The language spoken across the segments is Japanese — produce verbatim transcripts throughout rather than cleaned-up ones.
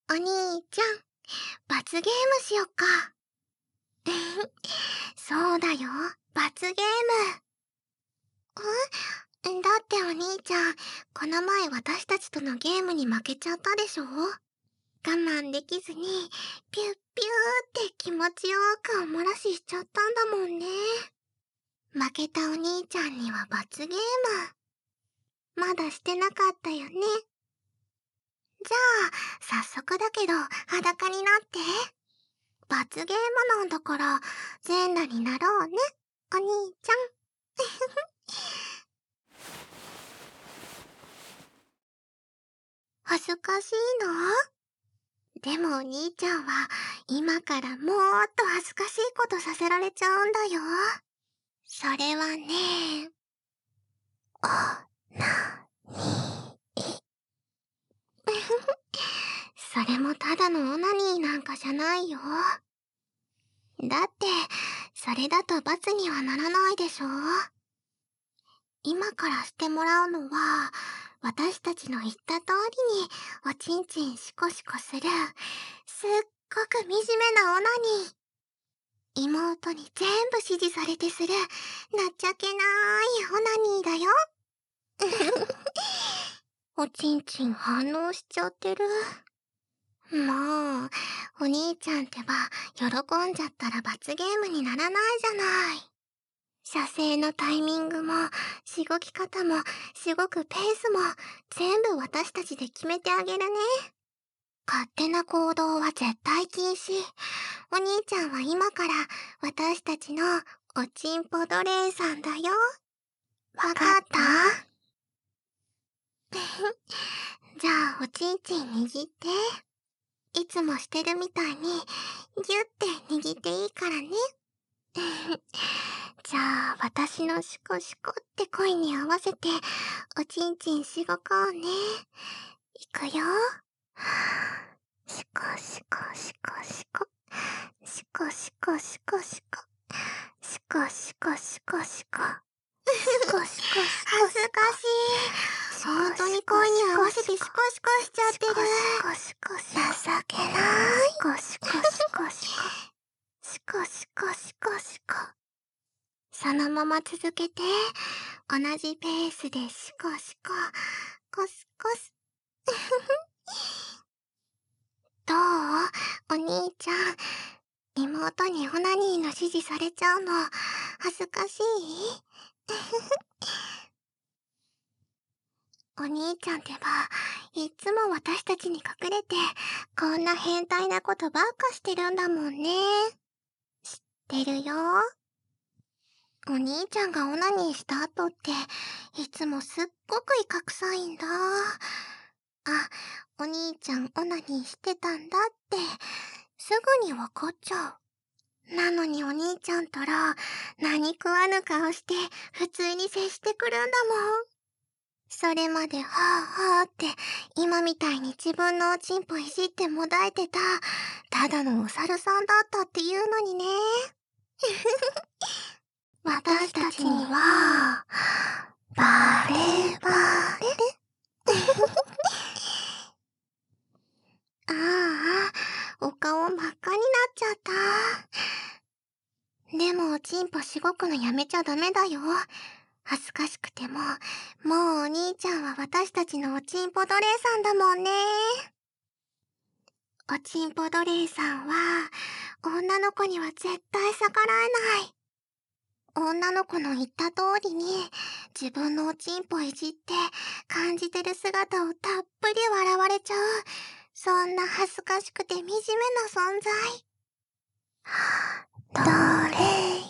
お兄ちゃん、罰ゲームしよっか。そうだよ、罰ゲーム。んだってお兄ちゃん、この前私たちとのゲームに負けちゃったでしょ？我慢できずに、ピュッピューって気持ちよくお漏らししちゃったんだもんね。負けたお兄ちゃんには罰ゲーム。まだしてなかったよね。じゃあ、早速だけど裸になって。罰ゲームなんだから、全裸になろうね、お兄ちゃん。恥ずかしいの？でもお兄ちゃんは、今からもーっと恥ずかしいことさせられちゃうんだよ。それはね、おなに。それもただのオナニーなんかじゃないよ。だって、それだと罰にはならないでしょ。今からしてもらうのは、私たちの言った通りにおちんちんシコシコする、すっごく惨めなオナニー。妹に全部指示されてする、なっちゃけなーいオナニーだよ。おちんちん反応しちゃってる。もう、お兄ちゃんってば、喜んじゃったら罰ゲームにならないじゃない。射精のタイミングも、しごき方も、しごくペースも、全部私たちで決めてあげるね。勝手な行動は絶対禁止。お兄ちゃんは今から、私たちのおちんぽ奴隷さんだよ。わかった？じゃあ、おちんちん握って。いつもしてるみたいに、ギュって握っていいからね。じゃあ、私のシコシコって声に合わせて、おちんちんしごこうね。いくよ。シコシコシコシコ。シコシコシコシコ。シコシコシコシコ。シコシコシコ。恥ずかしい。本当に声に合わせてシコシコしちゃってる。シコシコシコ。情けない。シコシコシコシコ。シコシコシコシコ。そのまま続けて、同じペースでシコシコ、コスコス。どう？お兄ちゃん。妹にオナニーの指示されちゃうの、恥ずかしい？お兄ちゃんってば、いっつも私たちに隠れて、こんな変態なことばっかしてるんだもんね。知ってるよ。お兄ちゃんがオナニーした後って、いつもすっごくイカ臭いんだ。あ、お兄ちゃんオナニーしてたんだって、すぐにわかっちゃう。なのにお兄ちゃんたら、何食わぬ顔して、普通に接してくるんだもん。それまではぁはぁって、今みたいに自分のおちんぽいじってもだえてた、ただのお猿さんだったっていうのにね。私たちには、バレバレ。ああ、お顔真っ赤になっちゃった。でもおちんぽしごくのやめちゃダメだよ。恥ずかしくても、もうお兄ちゃんは私たちのおちんぽ奴隷さんだもんね。おちんぽ奴隷さんは、女の子には絶対逆らえない。女の子の言った通りに、自分のおちんぽいじって感じてる姿をたっぷり笑われちゃう。そんな恥ずかしくて惨めな存在。奴隷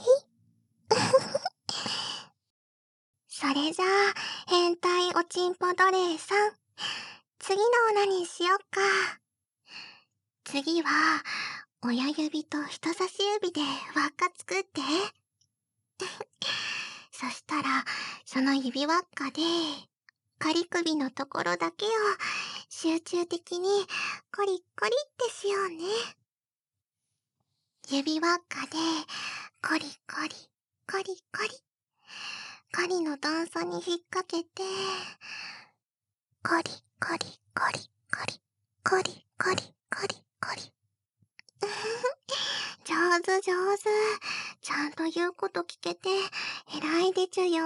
それじゃあ、変態おちんぽ奴隷さん。次のオナニーしよっか。次は、親指と人差し指で輪っか作って。そしたら、その指輪っかで、仮首のところだけを集中的にコリコリってしようね。指輪っかで、コリコリ、コリコリ。狩りの段差に引っ掛けて、コリコリコリコリ、コリコリココリコリ。上手上手。ちゃんと言うこと聞けて偉いでちゅよ。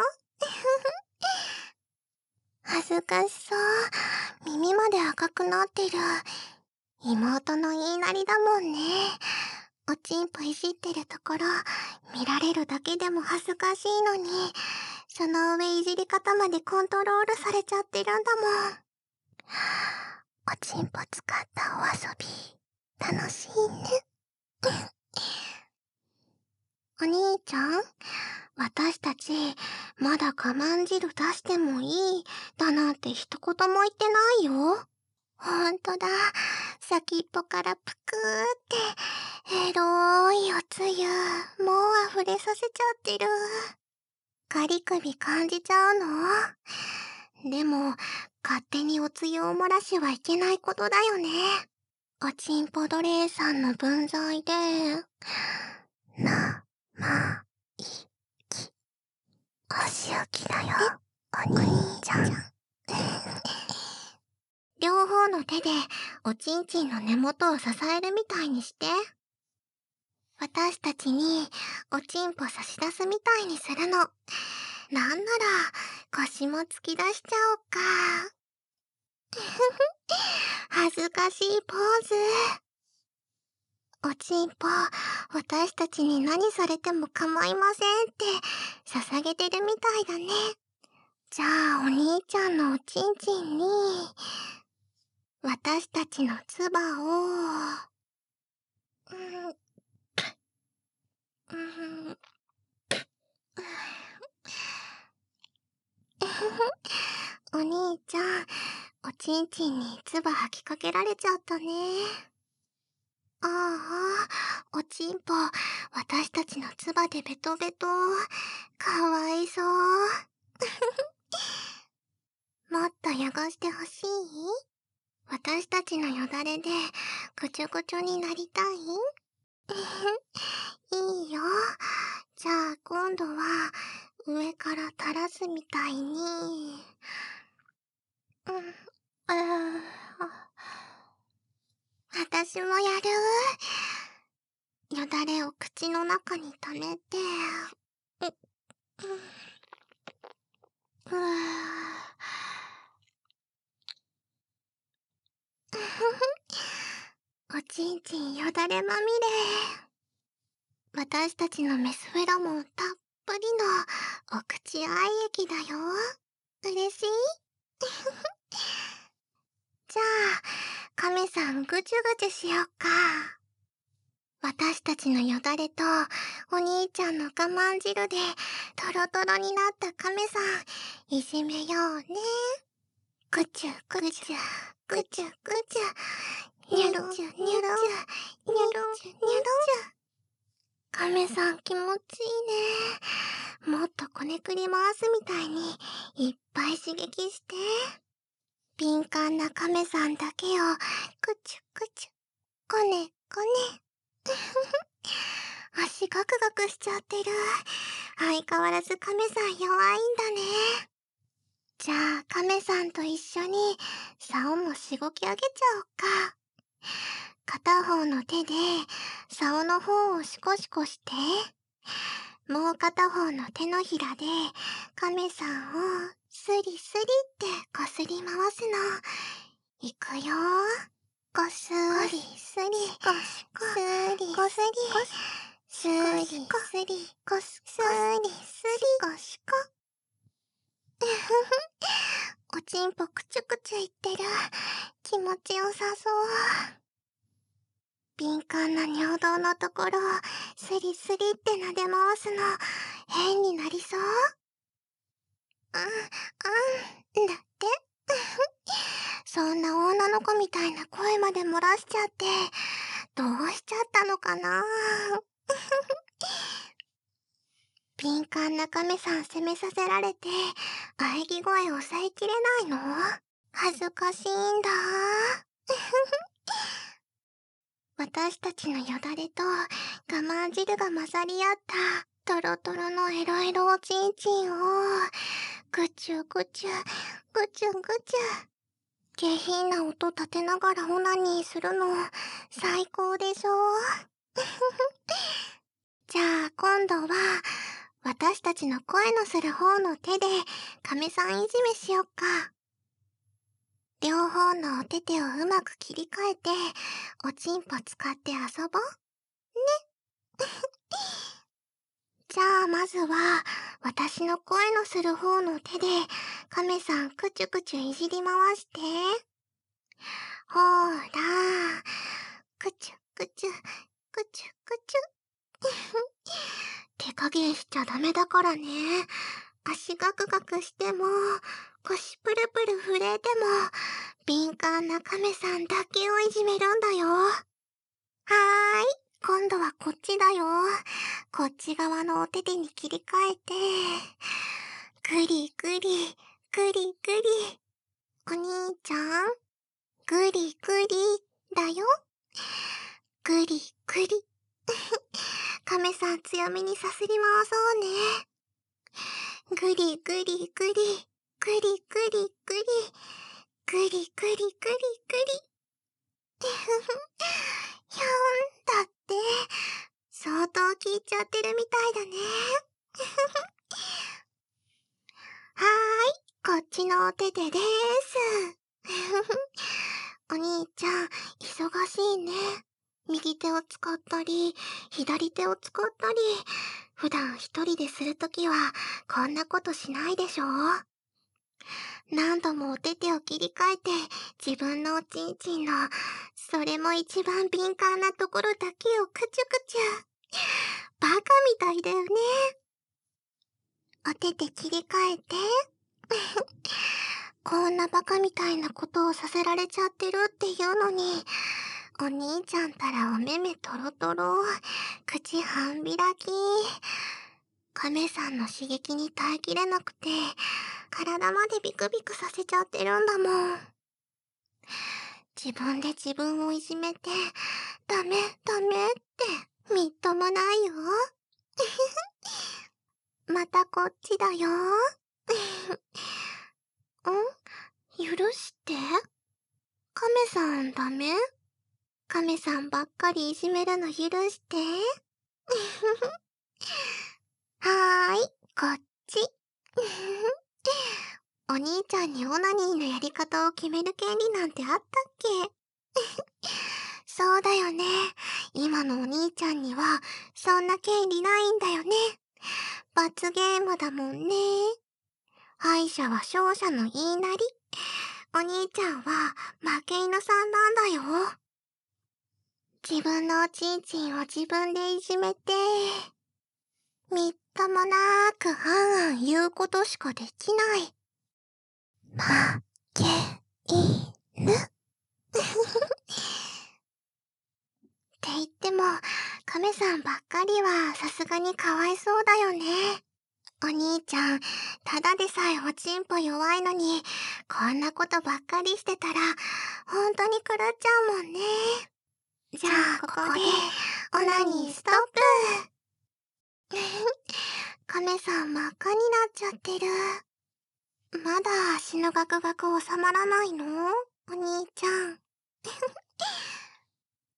恥ずかしそう。耳まで赤くなってる。妹の言いなりだもんね。おちんぽいじってるところ見られるだけでも恥ずかしいのに、その上いじり方までコントロールされちゃってるんだもん。おちんぽ使ったお遊び楽しいね。お兄ちゃん、私たちまだ我慢汁出してもいいだなんて一言も言ってないよ。ほんとだ。先っぽからぷくーって、エローいおつゆ、もう溢れさせちゃってる。カリ首感じちゃうの？でも、勝手におつゆを漏らしはいけないことだよね。おちんぽ奴隷さんの分際で、な、ま、い、き。お仕置きだよ、お兄ちゃん。両方の手でおちんちんの根元を支えるみたいにして。私たちにおちんぽ差し出すみたいにするの。なんなら腰も突き出しちゃおっか。恥ずかしいポーズ。おちんぽ、私たちに何されても構いませんって捧げてるみたいだね。じゃあお兄ちゃんのおちんちんに私たちの唾を、うん、うん、お兄ちゃん、おちんちんに唾吐きかけられちゃったね。ああ、おちんぽ、私たちの唾でベトベト。かわいそう。もっと汚してほしい？私たちのよだれでぐちょぐちょになりたい？いいよ。じゃあ今度は上から垂らすみたいに。うん、あ私もやる。よだれを口の中に溜めて。う、う、うわおちんちんよだれまみれ。私たちのメスフェロモンたっぷりのお口愛液だよ。嬉しい？じゃあ、カメさんぐちゅぐちゅしよっか。私たちのよだれとお兄ちゃんの我慢汁でトロトロになったカメさんいじめようね。ぐちゅぐちゅぐちゅぐちゅ、にゅるにゅるにゅるにゅるにゅる。カメさん気持ちいいね。もっとこねくり回すみたいにいっぱい刺激して。敏感なカメさんだけをくちゅくちゅ、こねこね。足ガクガクしちゃってる。相変わらずカメさん弱いんだね。じゃあカメさんと一緒に竿もしごき上げちゃおっか。片方の手で竿の方をシコシコして、もう片方の手のひらでカメさんをスリスリってこすり回すの。いくよ。こすりすり、こすりこすり、すりすり、こすすりすり、こしこ。おちんぽくちゅくちゅいってる。気持ちよさそう。敏感な尿道のところをスリスリって撫で回すの変になりそう？うん、うん、だって。そんな女の子みたいな声まで漏らしちゃって、どうしちゃったのかな。敏感なカメさん責めさせられて、喘ぎ声を抑えきれないの？恥ずかしいんだ。私たちのよだれと我慢汁が混ざり合ったトロトロのエロエロおちんちんをぐちゅぐちゅぐちゅぐちゅ下品な音立てながらオナニーするの、最高でしょ。じゃあ今度は、私たちの声のする方の手で、亀さんいじめしよっか。両方のお手手をうまく切り替えて、おちんぽ使って遊ぼう。ね。じゃあまずは、私の声のする方の手で、亀さんくちゅくちゅいじり回して。ほーら、くちゅくちゅ、くちゅくちゅ。手加減しちゃダメだからね。足ガクガクしても、腰プルプル震えても、敏感な亀さんだけをいじめるんだよ。はーい、今度はこっちだよ。こっち側のお手手に切り替えて、ぐりぐり、ぐりぐり。お兄ちゃん、ぐりぐりだよ。ぐりぐり。亀さん強めにさすり回そうね。ぐりぐりぐり、ぐりぐりぐり、ぐりぐりぐりぐりぐり。ひょんだって、相当効いちゃってるみたいだね。はーい、こっちのお手手でーす。お兄ちゃん、忙しいね。右手を使ったり、左手を使ったり、普段一人でするときは、こんなことしないでしょ？何度もお手手を切り替えて、自分のおちんちんの、それも一番敏感なところだけをくちゅくちゅ。バカみたいだよね。お手手切り替えて。こんなバカみたいなことをさせられちゃってるっていうのに、お兄ちゃんたらお目目トロトロ、口半開き。亀さんの刺激に耐えきれなくて、体までビクビクさせちゃってるんだもん。自分で自分をいじめて、ダメダメってみっともないよ。またこっちだよ。ん？許して？亀さんダメ？亀さんばっかりいじめるの許して。はーい、こっち。お兄ちゃんにオナニーのやり方を決める権利なんてあったっけ？そうだよね。今のお兄ちゃんには、そんな権利ないんだよね。罰ゲームだもんね。敗者は勝者の言いなり。お兄ちゃんは負け犬さんなんだよ。自分のおちんちんを自分でいじめて、みっともなーくはんはん言うことしかできない。負け犬って言っても、亀さんばっかりはさすがにかわいそうだよね。お兄ちゃん、ただでさえおちんぽ弱いのに、こんなことばっかりしてたら、ほんとに狂っちゃうもんね。じゃあ、ここで、オナニーストップ。亀さん真っ赤になっちゃってる。まだ足のガクガク収まらないの？お兄ちゃん。